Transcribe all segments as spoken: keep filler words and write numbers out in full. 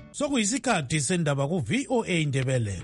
Sokuyisikhathi sendaba ku V O A Indebele.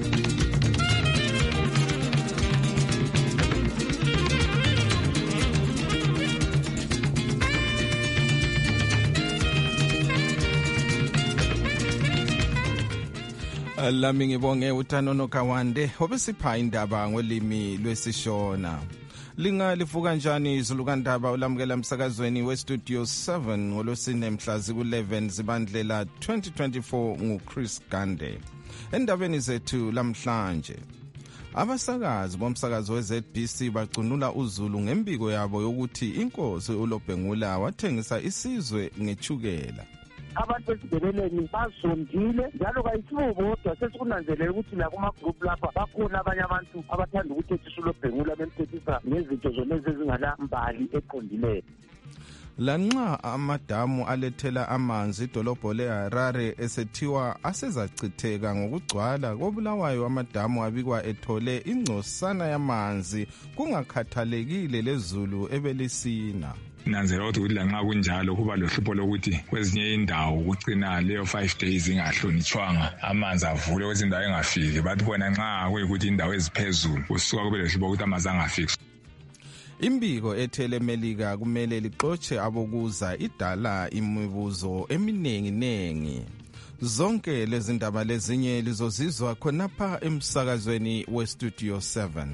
Lami ngibonge uThanono Kawande obesipha indaba ngolimi lwesishona. Linga livuka njani izulu kandaba ulamukela emsakazweni weStudio seven ngolosine mhla ziku eleven zibandlela twenty twenty-four nguChris Gande. Endabeni zethu lamhlanje, abasakazi bomsakazo we-Z B C bacunula uzulu ngembiko yabo yokuthi inkosi uLobhengula wathengisa isizwe ngechukela. Abantu besibeleleni bazondile njalo kayisibo bodwa sesikunanzelela ukuthi la kuma group lapha bakhona abanye abantu abathanda ukuthethisa uLobhengula bemthethisa ngezinto zona ezingala mbali eqondileyo. Lanxa amadamu alethela amanzi idolobho leHarare esethiwa asezacitheka ngokugcwala kobulawayo amadamu abikwa ethole ingcosana yamanzi kungakhathalekile lezulu ebelisina. Nanzela ukuthi lanxa kunjalo kuba lohlupho lokuthi kwezinye indawo kucina leyo five days ingahlonitshwanga amanzi avule kwezindawo engafiki bathi bona nxa kuyikuthi indawo eziphezulu kusuka kube lohlupho ukuthi amanzi angafiki. Imbiko ethele Melika kumele lixotshe abokuza idala imibuzo eminengi nengi. Zonke lezi ndaba lezinye lizozizwa khonapha emsakazweni weStudio seven.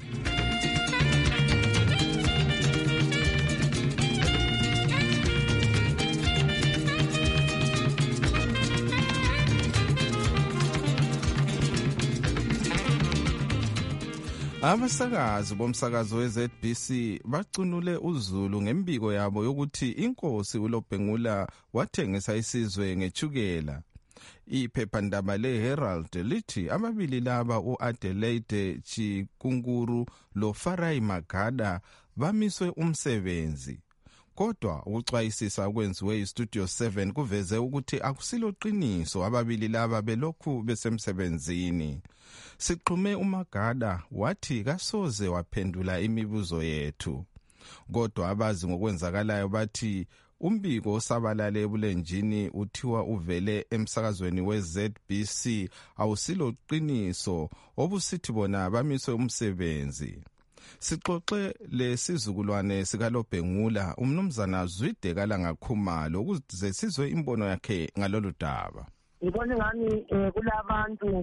Abasakazi bomsakazo we-Z B C bacunule uzulu ngembiko yabo yokuthi inkosi uLobhengula wathengisa isizwe ngechukela. Iphephandaba leHerald lithi ababili laba uAdelaide Chikunkuru loFarai Magada bamiswe umsebenzi. Kodwa ukuxwayisisa okwenziwe iStudio seven kuveze ukuthi akusilo qiniso ababili laba belokhu besemsebenzini. Siqhume uMagada wathi kasoze waphendula imibuzo yethu. Kodwa abazi ngokwenzakalayo bathi umbiko osabalale ebulenjini uthiwa uvele emsakazweni we-Z B C awusilo qiniso obusithi bona bamiswe umsebenzi. Sixoxe lesizukulwane sikaLobhengula umnumzana Zwide Kalangakhumalo ukuze sizwe imbono yakhe ngalolu daba. Ngibona ngani kulabantu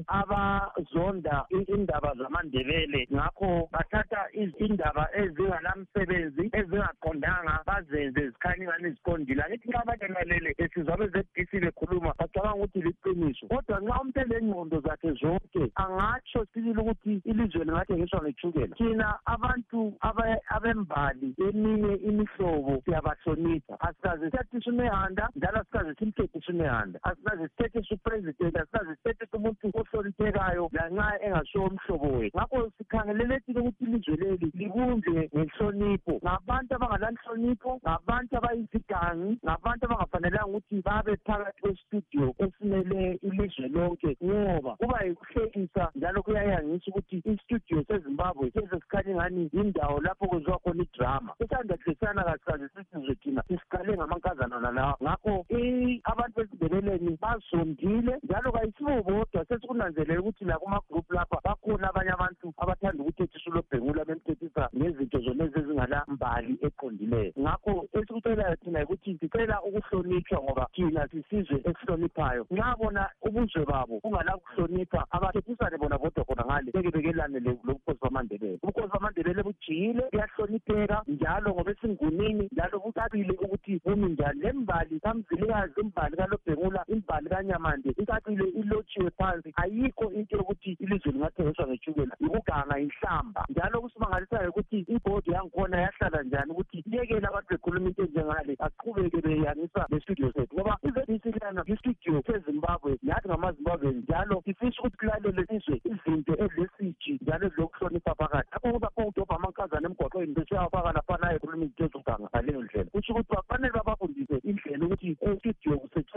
abazonda indaba zamaNdebele ngakho bathatha izindaba ezingalamsebenzi ezingaqondanga bazenze zikhanye ngani ziqondile. Ngithi nxa balalele esizwa be-Z B C bekhuluma bacabanga ukuthi liqiniso. Kodwa nxa umuntu elengqondo zakhe zonke angatsho sibili ukuthi ilizwe lingathengiswa ngechukela. Thina abantu abembali eminye imihlobo siyabahlonipha. Asikaze sithethe uMehanda njalo asikaze simthethise uMehanda. Asikaze sithethe uPresident asikaze sithethe umuntu ohloniphekayo lanxa engasho umhlobo wethu. Ngakho sikhangelele ukuthi ilizwe leli libunjwe ngenhlonipho. Ngabantu abangalanhlonipho, ngabantu abayizigangi, ngabantu abangafanelanga ukuthi babe phakathi kwestudio esimele ilizwe lonke ngoba kuba yikuhlekisa njalo kuyayangisa ukuthi istudio seZimbabwe sesikhanye ngani indawo lapho kuzwa khona idrama. Sisanda hlesana kasikaze sithi thina sisikale ngamankazana nalawa. Ngakho abantu besibeleleni bazondile njalo kayisibo bodwa sesikunanzelela ukuthi la kuma group lapha bakhona abanye abantu abathanda ukuthethisa uLobhengula bemthethisa ngezinto zona ezingala mbali eqondileyo. Ngakho esikucelayo thina ukuthi sicela ukuhlonishwa ngoba thina sisizwe esihloniphayo. Nxa bona ubuzwe babo ungala kuhlonipha abathethisane bona bodwa khona ngale beke bekelane lobukhosi bamaNdebele. Ubukhosi bamaNdebele bujiyile kuyahlonipheka njalo ngoba esingunini njalo kucabile ukuthi bumi njani lembali kamzilikazi imbali kaLobhengula imbali kaNyamande icacile ilotshiwe phansi. Ayikho into yokuthi ilizwe lingathengiswa ngechukela ikuganga inhlamba. Njalo kusimangalisayo ukuthi ibhodi yangikhona yahlala njani ukuthi iyekela abantu bekhuluma into njengale aqhubeke beyangisa lestudio sethu ngoba i-Z B C lana istudio seZimbabwe yathi ngamaZimbabwe njalo sifisa ukuthi kulalele izwe izinto ezilesiji njalo ezilokuhlonipha phakathi. Lapho kuba khona amankazana emgwaqweni besiyafaka lapha naye ekhuluma izinto ezoganga ngaleyo ndlela. Kusho ukuthi bafanele babafundise indlela ukuthi estudio kusetshenziswa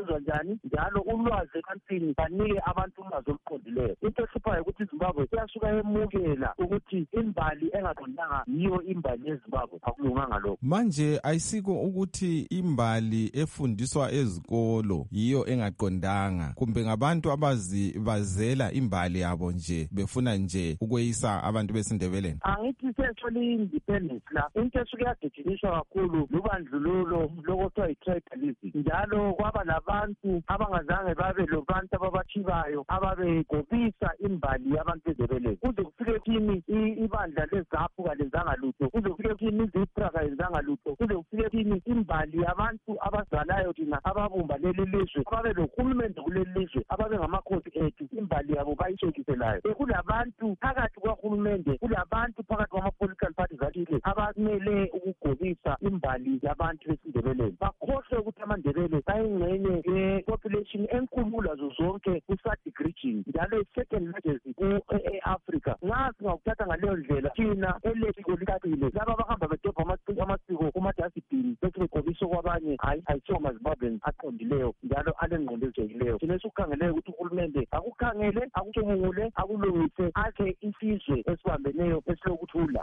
lwenziwa njani njalo ulwazi ebantwini banike abantu ulwazi oluqondileyo. Into ehluphayo ukuthi iZimbabwe iyasuka emukela ukuthi imbali engaqondanga yiyo imbali yeZimbabwe. Akulunganga lokho. Manje ayisiko ukuthi imbali efundiswa ezikolo yiyo engaqondanga, kumbe ngabantu abazibazela imbali yabo nje befuna nje ukweyisa abantu besindebeleni. Angithi sesithole independence la into esuke yadejiniswa kakhulu lubandlululo lokuthiwa i-tribalism, njalo kwaba labantu abangazange babe lobantu ababathibayo ababegobisa imbali yabantu bezebeleni. Kuze kufike kini ibandla leZAPU kalenzanga lutho, kuze kufike kini iZIPRA kalenzanga lutho, kuze kufike kini imbali yabantu abazalayo thina ababumba leli lizwe ababe lohulumende kuleli lizwe ababe ngamakhosi ethu imbali yabo bayishekiselayo. Kulabantu phakathi kwahulumende, kulabantu phakathi kwama-political parties athile abamele ukugobisa imbali yabantu besindebeleni. Bakhohlwe ukuthi amandebele ayingxenye ye-population enkulu lazo zonke ku-SADC region, njalo i-second largest e-Africa. Nxa singakuthatha ngaleyo ndlela thina elesiko likabile laba abahamba bedobha amasiko kumadasibhini bethi begobisa kwabanye hayi ayisiwo maZimbabweni aqondileyo njalo alengqondo ezijekileyo. Thina esikukhangeleyo ukuthi uhulumende akukhangele, akucubungule, akulungise, akhe isizwe esibambeneyo esilokuthula.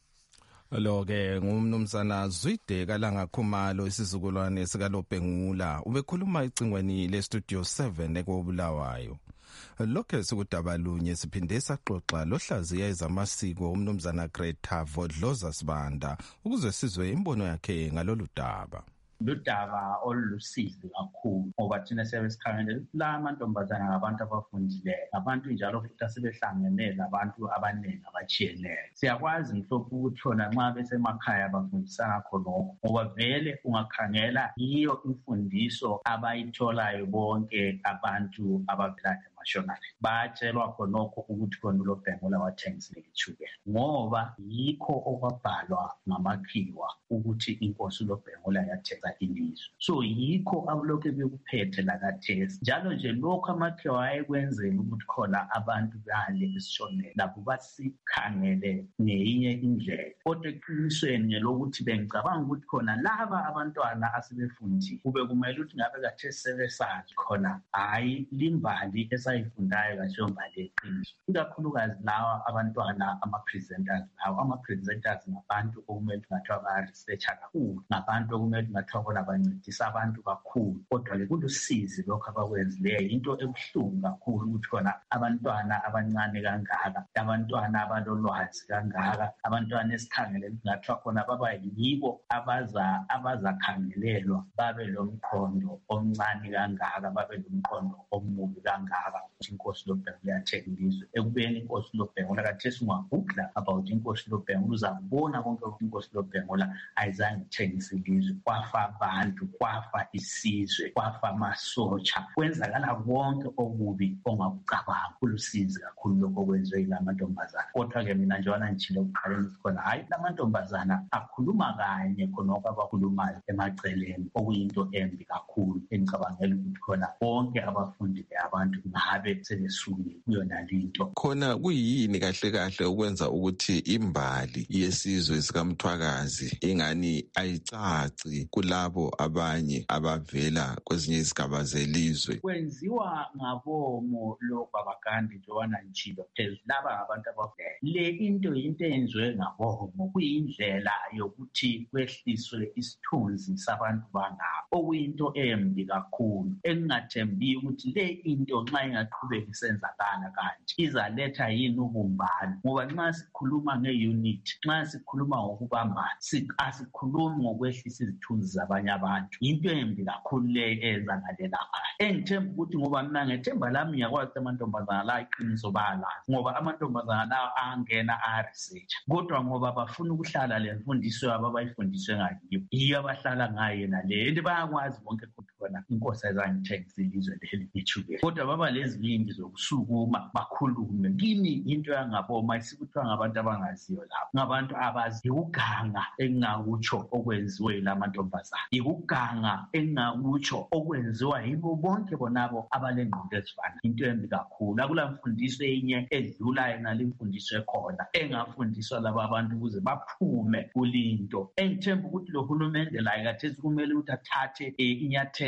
Lo-ke ngumnumzana Zwide Kalanga Khumalo, isizukulwane sikaLobhengula, ubekhuluma ecingweni leStudio seven ekobulawayo. Lokho sikudaba lunye siphinde saxoxa lohlaziya ezamasiko umnumzana Greta Vodloza Sibanda ukuze sizwe imbono yakhe ngalolu daba. Ludaba olulusizi kakhulu ngoba thina siyabesikhangele la amantombazana ngabantu abafundileyo, abantu njalo futhi asebehlangene labantu abaningi abatshiyeneyo. Siyakwazi mhlophe ukuthi khona nxa besemakhaya bafundisana khonokho ngoba vele ungakhangela yiyo imfundiso abayitholayo bonke abantu abavela emashonaleni. Bayatshelwa khonokho ukuthi khona uLobhengula wathengisile itshukela ngoba yikho okwabhalwa ngamakhiwa ukuthi inkosi uLobhengula yathenga ilizwe. So yikho abulokhu bekuphethe lakathesi njalo nje lokho amakhiwa ayekwenzela ukuthi khona abantu bale esishonela labo basikhangele ngenye indlela. Kodwa eqinisweni ngelokuthi bengicabanga ukuthi khona laba abantwana asebefundile kube kumele ukuthi ngabe kathesi sebesazi khona hayi limbali esayifundayo kasho mbali eqiniso. Ikakhulukazi lawa abantwana ama-presenters lawa ama-presenters ngabantu okumele ngathiwa ba-researcher kakhulu, ngabantu okumele ngathiwa bona bancedisa abantu kakhulu. Kodwa-ke kulusizi lokho abakwenzileyo, into ebuhlungu kakhulu ukuthi khona abantwana abancane kangaka, abantwana abalolwazi kangaka, abantwana esikhangele ngathiwa khona baba yibo abaza abazakhangelelwa babe lomqondo omncane kangaka, babe lomqondo omubi kangaka. Inkosi uLobhengula yathenga ilizwe. Ekubeni inkosi uLobhengula kathesi ungagugla about inkosi uLobhengula uzabona konke ukuthi inkosi uLobhengula ayizange ithengise ilizwe. Kwafa abantu, kwafa isizwe, kwafa amasotsha, kwenzakala konke okubi ongakucabanga. Kulusizi kakhulu lokho okwenziwe yila mantombazana. Kodwa-ke mina njengoba ngitshilo ekuqaleni khona hayi la mantombazana akhuluma kanye khonokho abakhulumayo emaceleni okuyinto embi kakhulu. Engicabangela ukuthi khona bonke abafundi abantu ngabe sebesukile kuyona linto. Khona kuyini kahle kahle ukwenza ukuthi imbali yesizwe sikaMthwakazi ingani ayicaci kulabo abanye abavela kwezinye izigaba zelizwe? Kwenziwa ngabomo loBaba Gandhi njengoba ngitshilo phezulu laba abantu abavela. Le into into eyenziwe ngabomo kuyindlela yokuthi kwehliswe isithunzi sabantu bangabo, okuyinto embi kakhulu engingathembi ukuthi le into nxa ingaqhubeka isenzakala kanje izaletha yini ubumbano. Ngoba nxa sikhuluma nge-unity, nxa sikhuluma ngokubambana, asikhulumi ngokwehlisa izithunzi zabanye abantu. Into embi kakhulu le eyenzakalela lapha. Engithemba ukuthi ngoba mina ngethemba lami ngiyakwazi amantombazana la iqiniso bayalazi ngoba amantombazana lawo angena a-research, kodwa ngoba bafuna ukuhlala le mfundiso yabo abayifundiswe ngayo yiyo abahlala ngayo nale and bayakwazi bonke ukuthi khona inkosi ayizangithengisa ilizwe leli itshukela. Kodwa baba lezibindi zokusukuma bakhulume. Kimi into yangaboma isikuthiwa ngabantu abangaziyo lapho, ngabantu abazi ukuganga engingakutsho okwenziwe la mantombazana, ikuganga engingakutsho okwenziwa yibo bonke bonabo abalengqondo ezifana. Into embi kakhulu. Akula mfundiso enye edlula yena imfundiso ekhona engafundiswa laba abantu ukuze baphume kulinto. Engithemba ukuthi lo hulumende la kathesi kumele ukuthi athathe inyathelo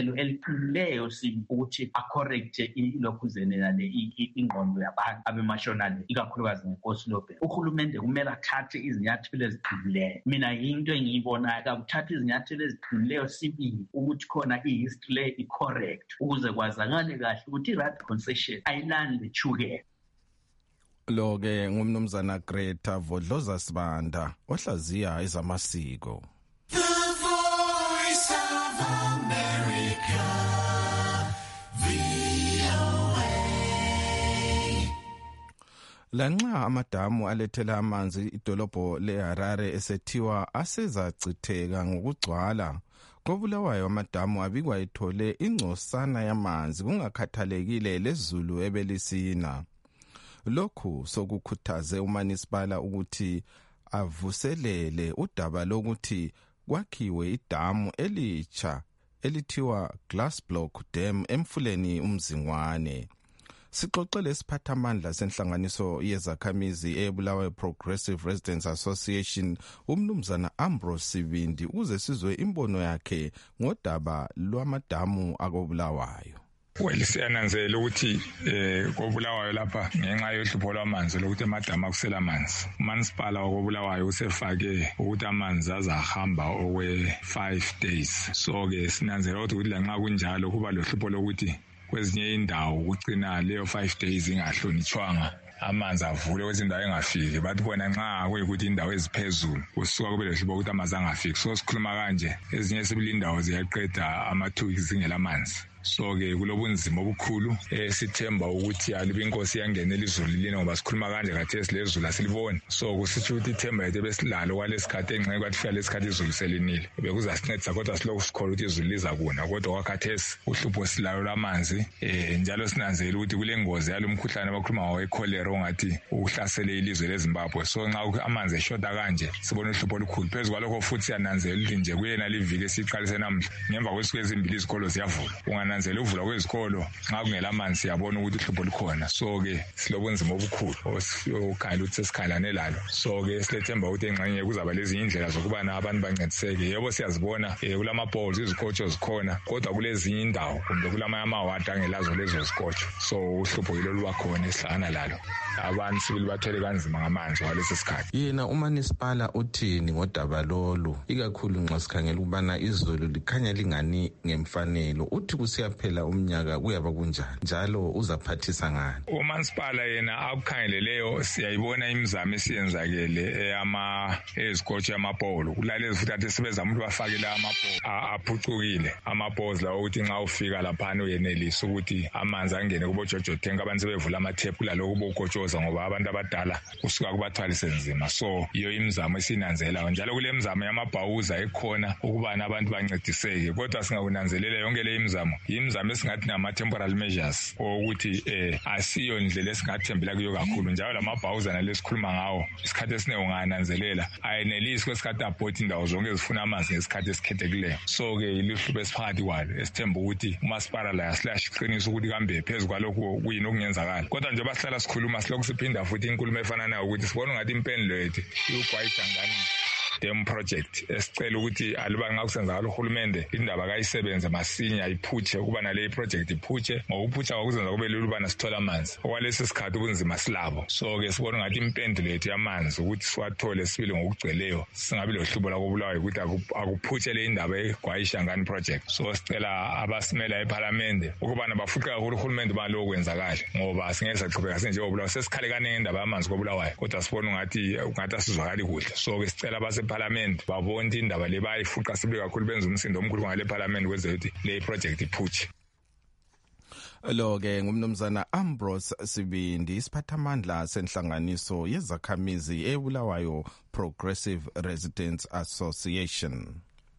isicelo eliqinileyo sibi ukuthi acorrecte ilokhuzene nale ingqondo yabantu abemashonale ikakhulukazi ngenkosi Lobheka. Uhulumende kumele athathe izinyathelo eziqinileyo. Mina into engiyibonayo akuthatha izinyathelo eziqinileyo sibili ukuthi khona i-history le i-correct ukuze kwazakale kahle ukuthi i-right concession ayilani lechukela. Lo ke ngumnumzana Greta Vodloza Sibanda ohlaziya ezamasiko. The Voice of America, V O A. Lanxa amadamu alethela amanzi idolobho leHarare esethiwa asezacitheka ngokugcwala, koBulawayo amadamu abikwa ethole ingcosana yamanzi kungakhathalekile lezulu ebelisina. Lokhu sokukhuthaze uManisipala ukuthi avuselele udaba lokuthi kwakhiwe idamu elitsha elithiwa Glass Block Dam emfuleni uMzingwane. Sixoxele isiphathamandla senhlanganiso yezakhamizi eBulawayo Progressive Residents Association umnumzana Ambrose Sibindi ukuze sizwe imbono yakhe ngodaba lwamadamu akoBulawayo. Well, siyananzela ukuthi eh koBulawayo lapha ngenxa yohlupho lwamanzi lokuthi amadamu akusela amanzi. Umanisipala wakoBulawayo usefake ukuthi amanzi azahamba okwe five days. So ke sinanzela ukuthi lanxa kunjalo kuba lohlupho lokuthi kwezinye indawo kucina leyo five days ingahlonitshwanga. Amanzi avule kwezindawo engafiki bathi bona nxa kuyikuthi indawo eziphezulu kusuka kube lehlupho ukuthi amanzi angafiki. So sikhuluma kanje ezinye sibilindawo ziyaqeda ama two weeks zingela amanzi. So ke kulobunzima obukhulu esithemba ukuthi alibe inkosi yangenela izulu lina ngoba sikhuluma kanje kathesi lezulu asiliboni. So kusitsho ukuthi ithemba yethu besilalo kwalesikhathi engceke kwathi fika lesikhathi izulu selinile bekuzasincedisa kodwa silokhu sikholwa ukuthi izulu liza kuna kodwa kwakhathesi uhlupho silalo lamanzi eh njalo sinanzela ukuthi kule ngozi yalomkhuhlane abakhuluma ngawo echolera ongathi uhlasele ilizwe leZimbabwe. So nxa amanzi eshota kanje sibona uhlupho olukhulu phezulu kwalokho futhi siyananzela ukuthi nje kuyena liviki esiqalise namhla ngemva kwesuku ezimbili izikolo ziyavula nanzela uvula kwezikolo nxa kungela amanzi yabona ukuthi uhlupho likhona. So ke silobunzima obukhulu okhala ukuthi sesikhalane lalo. So ke silethemba ukuthi engxenye kuzaba lezi indlela zokubana abantu bancediseke. Yebo siyazibona kulama poles izikotsho zikhona kodwa kulezi indawo kumbe kulamanye amawadi angelazo lezo zikotsho. So uhlupho yilo lubakhona esihlana lalo. Abantu sibili bathwele kanzima ngamanzi walesi sikhathi. Yena uManisipala uthini ngodaba lolu ikakhulu nxa sikhangela ukubana izulu likhanya lingani ngemfanelo uthi kusiya phela umnyaka kuyaba kunjani njalo uzaphathisa ngani? uManisipala yena akukhangeleleyo siyayibona imizamo esiyenzakele eyama ezikotsho amapolo kulalezi futhi athi sebezama ukuthi bafakele amapolo aphucukile amapolo lawo ukuthi nxa ufika lapha uyenelisa ukuthi amanzi angene kubo Jojo Tank abantu sebevula amathephu kulaloko bokotshoza ngoba abantu abadala kusuka kubathwalise nzima. So iyo imizamo esinanzelayo njalo kule mizamo yamabhawuza ekhona ukubana abantu bancediseke kodwa singakunanzelela yonke le imizamo imizamo esingathi nama temporal measures ukuthi eh asiyo indlela esingathembela kuyo kakhulu njalo lamabhawuza nalesikhuluma ngawo isikhathi esiningi ungananzelela ayenelisi kwesikhathi abhot indawo zonke ezifuna amanzi ngesikhathi esikhethekileyo. So ke iluhlubo esiphakathi kwalo esithemba ukuthi uMaspala la slash qinisa ukuthi kambe phezulu kwalokho kuyini okungenzakala kodwa nje basihlala sikhuluma silokhu siphinda futhi inkulumo efana nayo ukuthi sibona ngathi impendulo yethu iyugwayisa ngani dam project esicela ukuthi aluba nxa kusenzakala uhulumende indaba kayisebenze masinya iphutshe ukuba nale project iphutshe ngokuphutsha kwakuzenza kube lula ukubana sithola amanzi okwalesi sikhathi ubunzima silabo. So ke sibona ngathi impendulo yethu yamanzi ukuthi siwathole sibili ngokugcweleyo singabi lohlubo lakoBulawayo ukuthi akuphutshe le indaba egwayisha ngani project. So sicela abasimela eParliament ukubana bafuqa kakhulu uhulumende baloko kwenzakala ngoba singeke saqhubeka senje oBulawayo sesikhale kanenge indaba yamanzi koBulawayo kodwa sibona ngathi ungathi asizwakali kuhle. So ke sicela base Parliament babonke indaba le bayifuqa sibe kakhulu benza umsindo omkhulu ngale Parliament kwenze ukuthi le project iphutshe. Lo ke ngumnumzana Ambrose Sibindi isiphathamandla senhlanganiso yezakhamizi eBulawayo Progressive Residents Association.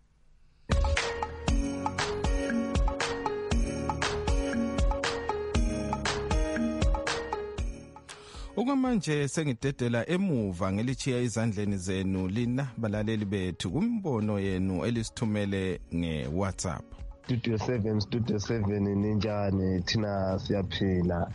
Okwamanje sengidedela emuva ngelichiya izandleni zenu lina balaleli bethu kumbono yenu elisithumele ngeWhatsApp. Studio seven Studio seven ninjani thina siyaphila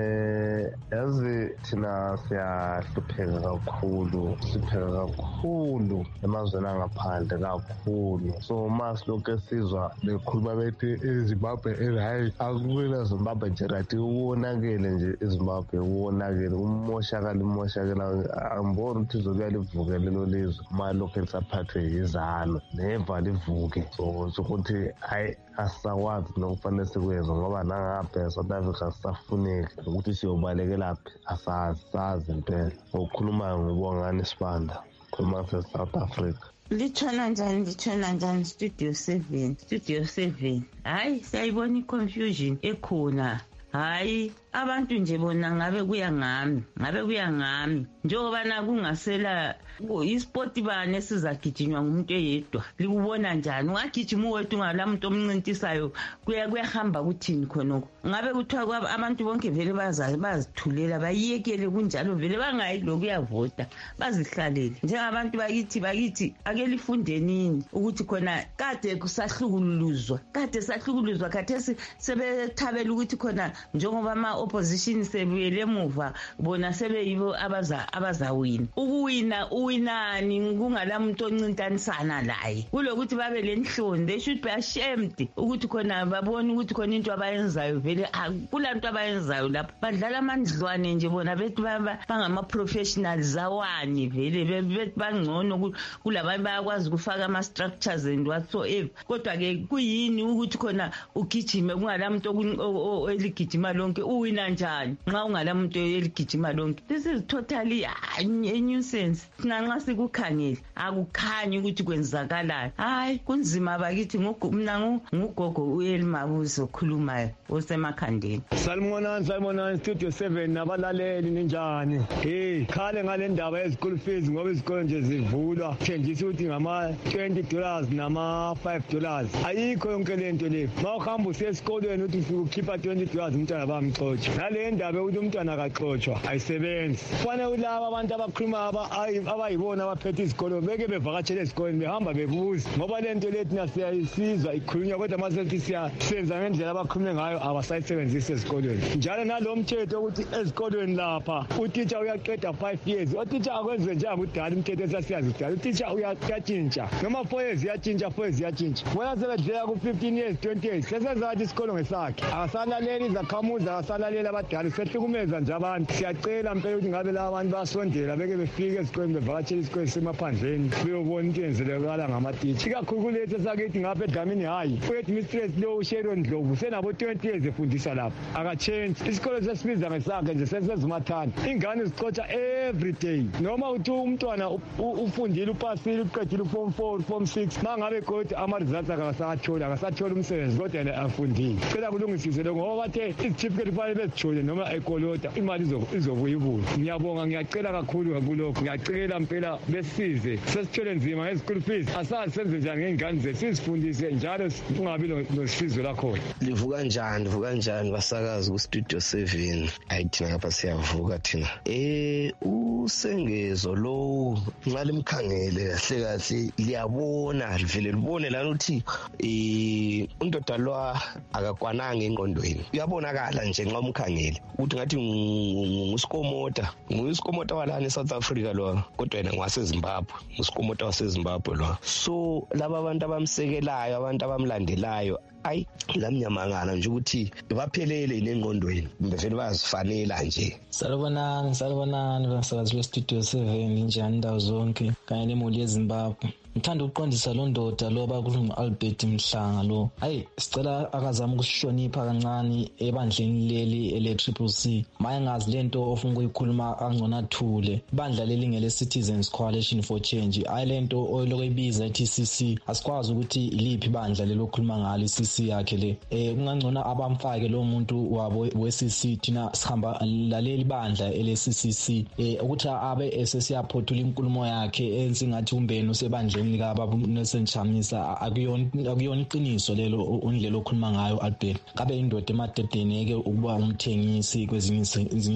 eh yazi thina siyahlupheka kakhulu sipheka kakhulu emazweni angaphandle kakhulu so masilokho sizwa bekhuluma bethi eZimbabwe ehayi akubona Zimbabwe nje rathi uwonakele nje eZimbabwe uwonakele umoshakala umoshakala ambona ukuthi izobuya livuke lelo lizwe malokho lisaphathwe yizalo neva livuke so ukuthi hayi asakwazi nokufanele sikwenze ngoba nangapha South Africa sisafuneki ukuthi siyobalekela asasazi impela ukukhuluma ngibongani Sibanda khuluma se-South Africa. Litshona njani litshona njani Studio seven Studio seven hayi siyayibona i-confusion ekhona hayi abantu nje bona ngabe kuya ngami ngabe kuya ngami njengoba na kungasela isport bane sizagijinywa ngumuntu eyedwa likubona njani ungagijima uwedwa ungalamuntu omncintisayo kuya kuyahamba kuthini khonoko ngabe kuthiwa abantu bonke vele bazazi bazithulela bayiyekele kunjalo vele bangayi lokuyavota bazihlalele njengabantu bakithi bakithi ake lifundenini ukuthi khona kade kusahlukuluzwa kade sahlukuluzwa khathesi sebethabela ukuthi khona njengoba ama opposition sebuyele emuva bona sebeyibo abaza abazawina ukuwina uwinani kungalamuntu oncintanisana laye kulokuthi babe lenhloni they should be ashamed ukuthi khona babone ukuthi khona into abayenzayo vele kulanto abayenzayo lapha badlala amandlwane nje bona bethi bangama professionals zawani vele bethi bangcono kulabanye bayakwazi ukufaka ama structures and whatsoever kodwa ke kuyini ukuthi khona ugijime kungalamuntu eligijima lonke uwina njani nxa ungalamuntu eligijima lonke this is totally a nuisance nxa sikukhangele akukhanyi ukuthi kwenzakalayo hayi kunzima bakithi mina ngugogo uElimabuzo okhulumayo osemakhandeni. Salmonani Salmonani Studio seven nabalaleli ninjani hey khale ngale ndaba yezikole fees ngoba izikole nje zivulwa thenjisa ukuthi ngama twenty dollars nama five dollars ayikho yonke lento le mawuhamba usesikolweni uthi ufika ukhipha twenty dollars umntwana bamxotsha nale ndaba ukuthi umntwana akaxotshwa ayisebenzi kufanele ulaba abantu abakhuluma abayibona abaphethe izikolo beke bevakatshele esikoleni behamba bebuza ngoba lento lethi nasiyayisizwa ikhulunywa kodwa masethi siyasenza ngendlela abakhulume ngayo abasayisebenzisa esikolweni njalo nalomthetho ukuthi ezikolweni lapha utitsha uyaqeda five years utitsha akwenze njengakudala umthetho esasiyazi kudala utitsha uyatshintsha noma four years iyatshintsha four years iyatshintsha wena sebedlela ku fifteen years twenty years sesenza ukuthi isikolo ngesakhe akasalaleli izakhamuzi akasalalela abadala sehlukumeza nje abantu siyacela mpela ukuthi ngabe laba abantu basondela beke befike esikoleni bevakatshela isikole semaphandleni beyobona into yenzelekala ngamatitsha ikakhulu lethu esakithi ngapha eDlamini hayi uheadmistress lo uSharon Ndlovu senabo twenty years efundisa lapha akachange isikole sesibiza ngesakhe nje sesezimathana ingane zixotsha every day noma uthi umntwana ufundile upasile uqedile form four form six mangabe kodwa ama results akasathola akasathola umsebenzi kodwa yena afundile cela kulungisise lo ngoba bathe icertificate fanele bezithole noma ekolota imali izobuya ibuye ngiyabonga ngiyacela kakhulu kulokho ngiyacela mpela besize sesithole nzima ngezikole fees asazi senze njani ngengane zethu sizifundise njalo kungabi nosizo lakhona. Livuka njani livuka njani basakazi ku Studio seven ayithina ngapha siyavuka thina eh usengezo lo ngalimkhangele kahle kahle liyabona livele libone lana uthi eh undoda lo akakwananga engqondweni uyabonakala nje nxa umkhangele ukuthi ngathi nguskomota nguskomota walana eSouth Africa lo kodwa yena ngwaseZimbabwe nguskomota waseZimbabwe lo so laba abantu abamsekelayo abantu abamlandelayo ayi lamnyamangana nje ukuthi baphelele nengqondweni bevele bazifanela nje. Salubonani salubonani basakazi be Studio seven njani ndawo zonke kanye nemuli yeZimbabwe. Ngithanda ukuqondisa lo ndoda lo bakhuluma Albert Mhlanga lo hayi sicela akazama ukushonipha kancane ebandleni leli ele Triple C maye ngazi lento ofuna ukuyikhuluma angcona thule ibandla leli ngele Citizens Coalition for Change ayilento olokuyibiza ethi C C asikwazi ukuthi iliphi ibandla lelokhuluma ngalo C C yakhe le eh kungangcona abamfake lo muntu wabo we C C thina sihamba laleli bandla ele C C C eh ukuthi abe esesiyaphothula inkulumo yakhe ensingathi umbeni usebandleni lika Nelson Chamisa akuyona akuyona iqiniso lelo undlela okhuluma ngayo Albert kabe indoda emadedeni ke ukuba umthengisi kwezinye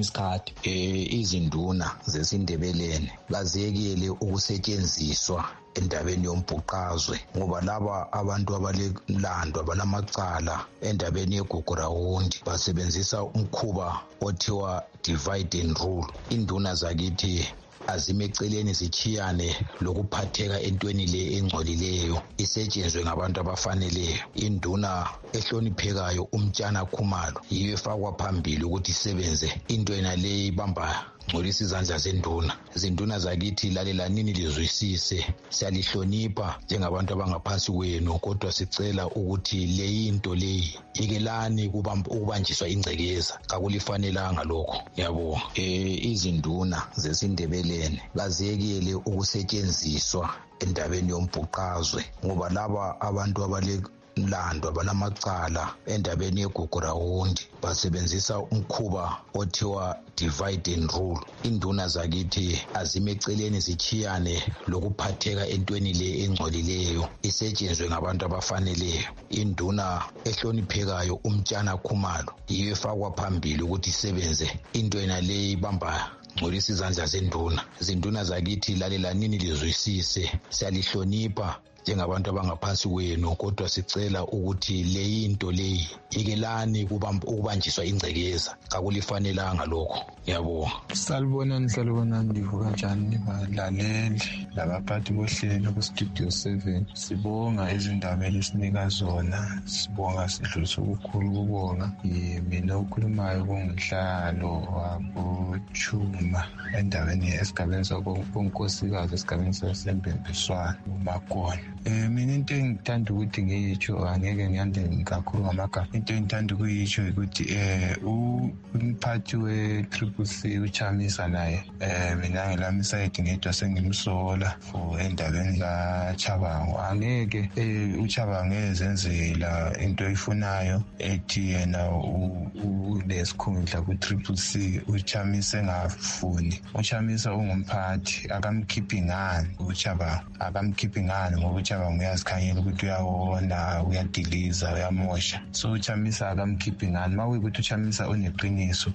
isikhathi eh izinduna zesindebeleni baziyekile ukusetshenziswa endabeni yombhuqazwe ngoba laba abantu abalemlando abanamacala endabeni yegugu rawundi basebenzisa umkhuba othiwa divide and rule. Induna zakithi azime eceleni zichiyane lokuphatheka entweni le engcolileyo isetshenzwe ngabantu abafaneleyo. Induna ehloniphekayo umtshana Khumalo yiyo efakwa phambili ukuthi isebenze into yena le ibamba ngcolisa izandla zenduna. Izinduna zakithi lalelanini lizwisise, siyalihlonipha njengabantu abangaphansi kwenu, kodwa sicela ukuthi le into leyi ikelani ukubanjiswa ingcekeza, kakulifanelanga lokho. Yabo eh izinduna zesindebeleni baziyekele ukusetshenziswa endabeni yombhuqazwe ngoba laba abantu abale mlando abanamacala endabeni yegugu rawundi basebenzisa umkhuba othiwa divide and rule. Induna zakithi azime eceleni zichiyane lokuphatheka entweni le engcolileyo isetshenzwe ngabantu abafaneleyo. Induna ehloniphekayo umtshana Khumalo yiyo efakwa phambili ukuthi isebenze into yena le ibamba ngcolisa izandla zenduna. Izinduna zakithi lalelanini lizwisise, siyalihlonipha njengabantu abangaphansi kwenu, kodwa sicela ukuthi le into leyi ikelani ukubanjiswa ingcekeza, kakulifanelanga lokho. Yabo salibonani salibonani ndivuka kanjani nibalaleli labaphathi bohlelo ku-Studio seven. Sibonga izindaba elisinika zona, sibonga sidlulisa ukukhulu kubonga. Mina okhulumayo kungihlalo wakuchuma endaweni esigabeni sakonkosikazi esigabeni sasembembiswana uMakona. Eh mina into engithanda ukuthi ngiyitsho angeke ngiyande kakhulu ngamagama. Into engithanda ukuyitsho ukuthi eh umphathi we Triple C uChamisa naye eh mina ngelami side ngedwa sengimsola for endabeni kaChabango. Angeke eh uChabango ezenzela into oyifunayo ethi yena unesikhundla ku Triple C. uChamisa engafuni. uChamisa ungumphathi akamkhiphi ngani uChabango, akamkhiphi ngani ngoba uChabango uyazikhanyela ukuthi uyawona, uyadiliza, uyamosha. So uChamisa akamkhiphi ngani. Mawuyikuthi uChamisa uneqiniso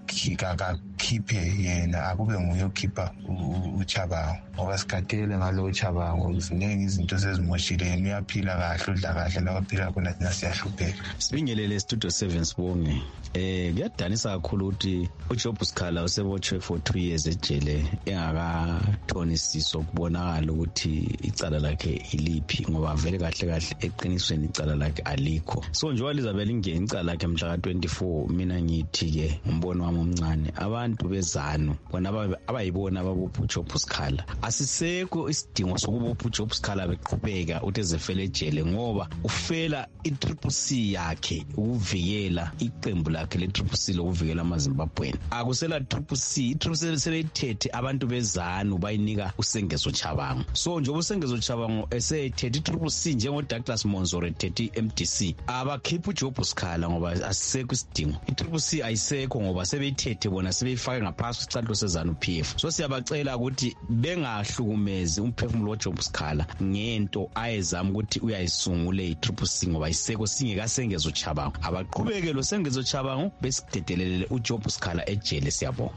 akakhiphe yena, akube nguye okhipha uChabango ngoba sikhathele ngalo uChabango. Ziningi izinto sezimoshileni, uyaphila kahle, udla kahle, lawaphila khona thina siyahlupheka. Sibingelele Studio seven sibonge. Eh kuyadanisa kakhulu ukuthi uJob Sikhala usebotshwe for two years ejele engakathonisiswa ukubonakala ukuthi icala lakhe iliphi ngoba vele kahle kahle eqinisweni icala lakhe alikho. So njengoba lizabe lingena icala lakhe mhla ka twenty-four, mina ngithi ke umbono wami omncane abantu bezanu bona abayibona ababopha uJob Sikhala asisekho isidingo sokubopha uJob Sikhala beqhubeka uthi ezefela ejele ngoba ufela i-Triple C yakhe ukuvikela iqembu lakhe le-Triple C lokuvikela amaZimbabweni. Akusela Triple C, i-Triple C sebeyithethe abantu bezanu bayinika uSengezo Chabango. So njengoba uSengezo Chabango esethethe i-Triple C njengo Douglas Monzore ethethe i-M D C, abakhipha uJob Sikhala ngoba asisekho isidingo. I-Triple C ayisekho ngoba sebeyithethe bona sebeyifaka ngaphansi kwesicathulo sezanu P F. So siyabacela ukuthi bengahlukumezi umphefumulo waJob Sikhala ngento ayezama ukuthi uyayisungule i-Triple C ngoba ayisekho singekaSengezo Chabango. Abaqhubeke lo Sengezo Chabango besidedelele uJob Sikhala ejele. Siyabonga.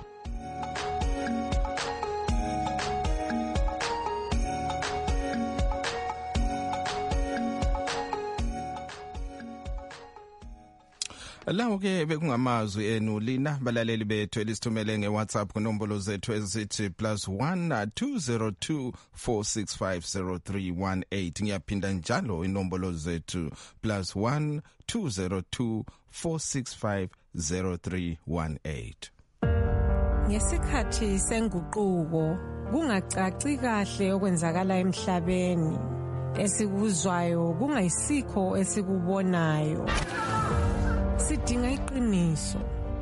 Lawo ke bekungamazwi enu lina balaleli bethu elisithumele ngeWhatsApp kunombolo zethu ezithi plus one two zero two four six five zero three one eight. Ngiyaphinda njalo inombolo zethu plus one two zero two four six five zero three one eight. Ngesikhathi senguquko kungacaci kahle okwenzakala emhlabeni, esikuzwayo kungayisikho esikubonayo. Sidinga iqiniso,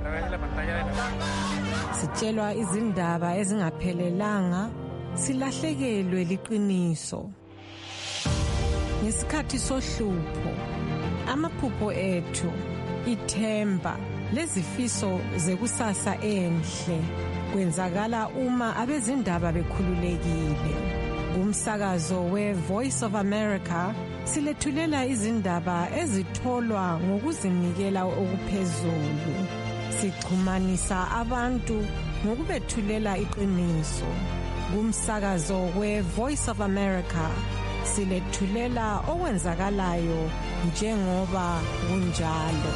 sitshelwa izindaba ezingaphelelanga, silahlekelwe liqiniso. Ngesikhathi sohlupho, amaphupho ethu, ithemba lezifiso zekusasa enhle kwenzakala uma abezindaba bekhululekile. Kumsakazo we Voice of America silethulela izindaba ezitholwa ngokuzinikela okuphezulu. Sixhumanisa abantu ngokubethulela iqiniso. kumsakazo we-Voice of America silethulela okwenzakalayo njengoba kunjalo.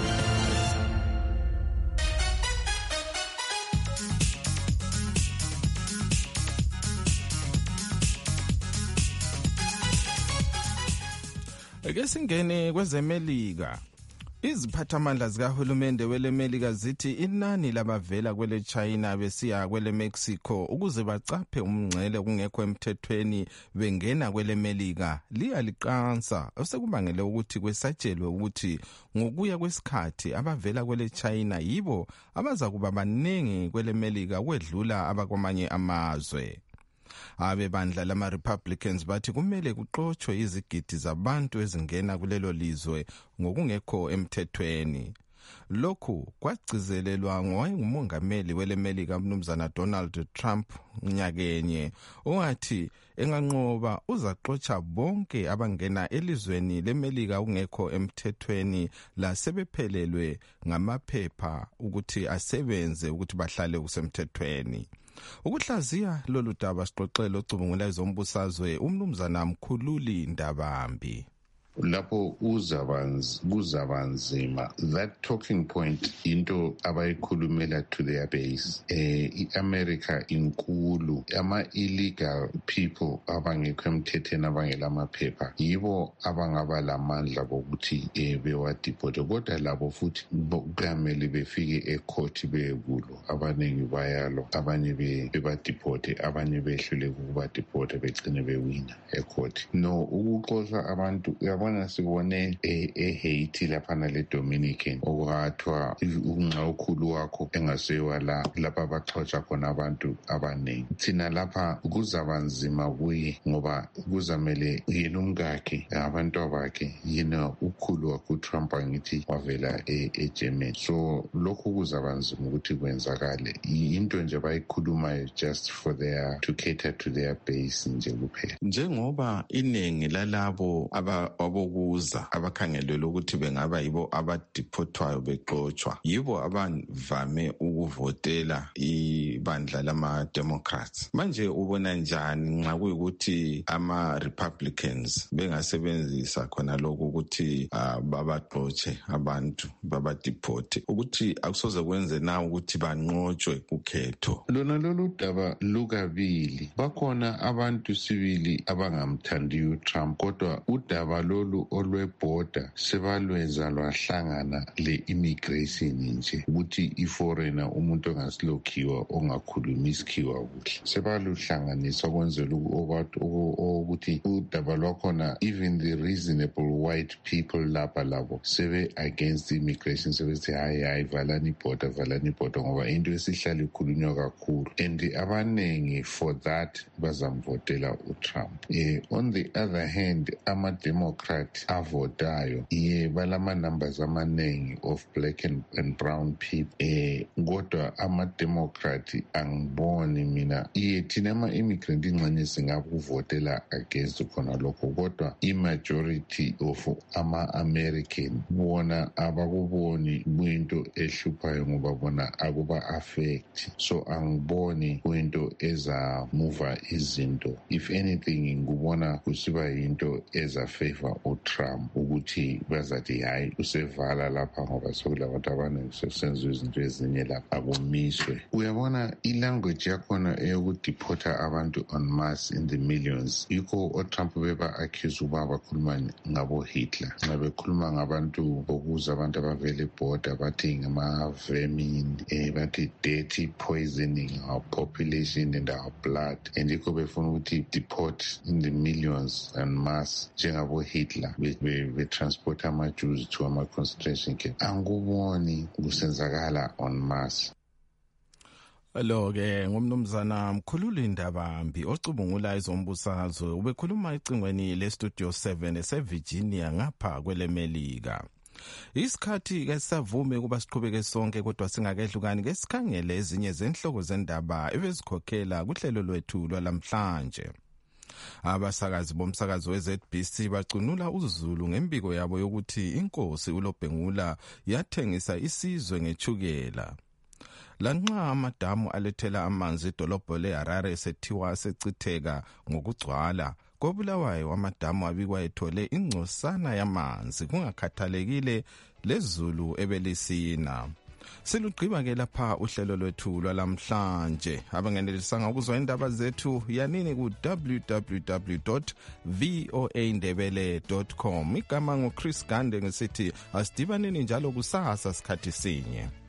Ake singene kwezemelika. Iziphathamandla zikahulumende welemelika zithi inani labavela kwele China besiya kwele Mexico ukuze bacaphe umngcele kungekho emthethweni bengena kwele Melika liyaliqansa osekubangele ukuthi kwesatshelwe ukuthi ngokuya kwesikhathi abavela kwele China yibo abaza kuba baningi kwele Melika kwedlula abakwamanye amazwe. Abebandla lama Republicans bathi kumele kuxoxwe izigidi zabantu ezingena kulelo lizwe ngokungekho emthethweni. Lokhu kwagcizelelwa ngowayengumongameli welemelika umnumzana Donald Trump nyakenye owathi enganqoba uzaxoxa bonke abangena elizweni lemelika ungekho emthethweni lasebephelelwe ngamaphepha ukuthi asebenze ukuthi bahlale kusemthethweni. Ukuhlaziya lolu daba sixoxele ocubungula izombusazwe umnumzana Mkhululi Ndabambi. Lapho kuzabanzima that talking point into abayikhulumela to their base. eh iAmerica inkulu, ama illegal people abangekho emthethweni abangela amaphepha yibo abangaba lamandla bokuthi eh bewadeport, kodwa labo futhi kumele befike ecourt bekulo, abaningi bayalo, abanye bebadeport, abanye behlule ukuba deport begcine bewina ecourt. No ukuxoxa abantu yabona sibone eHaiti lapha nale Dominican okwathwa unqa okhulu wakho engasewa la lapha baxoxa khona abantu abaningi. Thina lapha kuzabanzima kuye ngoba kuzamele yena umkakhe abantu abakhe yena ukhulu wakho Trump ngithi wavela eGermany, so lokhu kuzabanzima ukuthi kwenzakale. Into nje bayikhulumayo just for their to cater to their base nje kuphela, njengoba iningi lalabo aba bokuza abakhangelelwe ukuthi bengaba yibo abadeportwayo bexoxwa yibo abavame ukuvotela ibandla lama Democrats. Manje ubona njani nxa kuyikuthi ama Republicans bengasebenzisa khona lokho ukuthi uh, babaxoxe abantu babadeporte ukuthi akusoze kwenze na ukuthi banqotshwe kukhetho? Lona lolu daba lukabili, bakhona abantu sibili abangamthandiyo Trump, kodwa udaba lolu olweborder sebalwenza lwahlangana le-immigration nje ukuthi i-foreigner umuntu ongasilokhiwa ongakhulumi isikhiwa kuhle sebaluhlanganisa kwenzela ukuthi udaba lwakhona even the reasonable white people lapha labo sebe against immigration, sebethi hayi hayi valani border valani border ngoba into esihlala ikhulunywa kakhulu and abanengi for that bazamvotela uTrump. Eh, on the other hand ama-Democrat avotayo ye balama numbers amanengi of black and, and brown people, eh kodwa ama-Democrat angiboni mina ye thina ama-immigrant ingxenye singakuvotela against khona lokho, kodwa i-majority of ama-American bona abakuboni kuyinto ehluphayo ngoba bona akuba affect, so angiboni kuyinto eza move izinto. If anything ngibona kusiba yinto eza favor uTrump ukuthi bazathi hayi usevala lapha ngoba sokulabantu abaningi sesenziwa izinto ezinye lapha akumiswe. Uyabona ilanguage yakhona eyokudeporta abantu en masse in the millions yikho uTrump beba accuse uba bakhuluma ngabo Hitler, ngabekhuluma ngabantu bokuza abantu abavele eborder bathi ngama-vermin, eh bathi dirty poisoning our population and our blood, and yikho befuna ukuthi deport in the millions and mass njengabo Hitler be-transport ama-Jews to ama-concentration camp. Anguboni kusenzakala on mass. Lo ke ngumnumzana Mkhululi Ndabambi ocubungula izombusazwe ubekhuluma icingweni le Studio seven eseVirginia ngapha kwelemelika. Isikhathi ke savume kuba siqhubeke sonke kodwa singakehlukani ke sikhangele ezinye zenhloko zendaba ebezikhokhela kuhlelo lwethu lwalamhlanje. Abasakazi bomsakazo we-Z B C bacunula uZulu ngembiko yabo yokuthi inkosi uLobhengula yathengisa isizwe ngechukela. lanxa amadamu alethela amanzi idolobho leHarare sethiwa secitheka ngokugcwala. KoBulawayo amadamu abikwa ethole ingcosana yamanzi kungakhathalekile lezulu ebelisina. Silugqiba ke lapha uhlelo lwethu lwalamhlanje. Abangenelisanga ukuzwa indaba zethu yanini ku w w w dot voa ndebele dot com. Igama ngo Chris Gande ngesithi asidibaneni njalo kusasa sikhathi sinye.